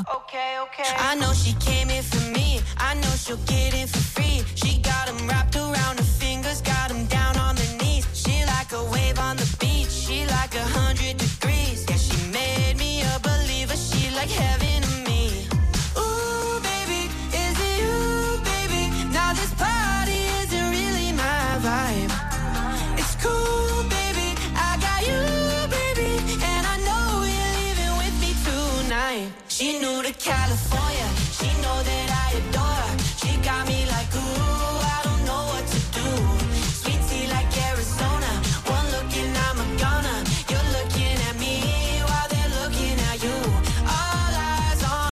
Okay, okay. I know she came here for me. I know she'll get it for free. She got him wrapped around her fingers, got him down on the knees. She like a wave on the beach. She like 100 degrees. Yeah, she made me a believer. She like heaven to me. Ooh, baby, is it you, baby? Now this party isn't really my vibe. It's cool, baby, I got you, baby, and I know you're leaving with me tonight. She knew to California, she know that I adore